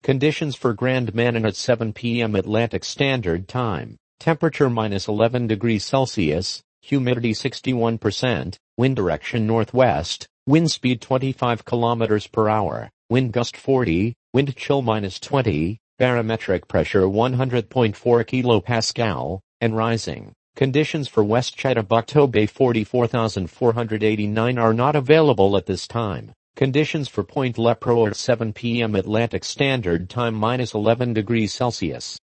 Conditions for Grand Manan at 7 p.m. Atlantic Standard Time. Temperature -11 degrees Celsius, humidity 61%, wind direction northwest, wind speed 25 kilometers per hour, wind gust 40, wind chill -20, barometric pressure 100.4 kilopascal, and rising. Conditions for West Chittagong Bay 44,489 are not available at this time. Conditions for Point Lepreau at 7 p.m. Atlantic Standard Time -11 degrees Celsius.